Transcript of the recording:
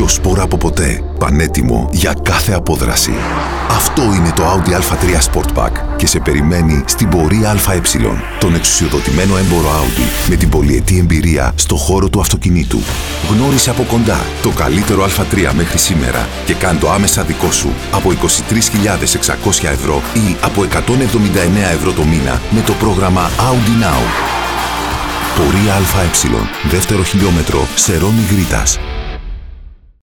σπορ από ποτέ. Πανέτοιμο για κάθε απόδραση. Αυτό είναι το Audi A3 Sportback και σε περιμένει στην πορεία ΑΕ. Τον εξουσιοδοτημένο έμπορο Audi με την πολυετή εμπειρία στο χώρο του αυτοκινήτου. Γνώρισε από κοντά το καλύτερο Α3 μέχρι σήμερα και κάν το άμεσα δικό σου από 23.600 ευρώ ή από 179 ευρώ το μήνα με το πρόγραμμα Audi Now. Πορεία ΑΕ. Δεύτερο χιλιόμετρο σε Ρώμη Γρήτας.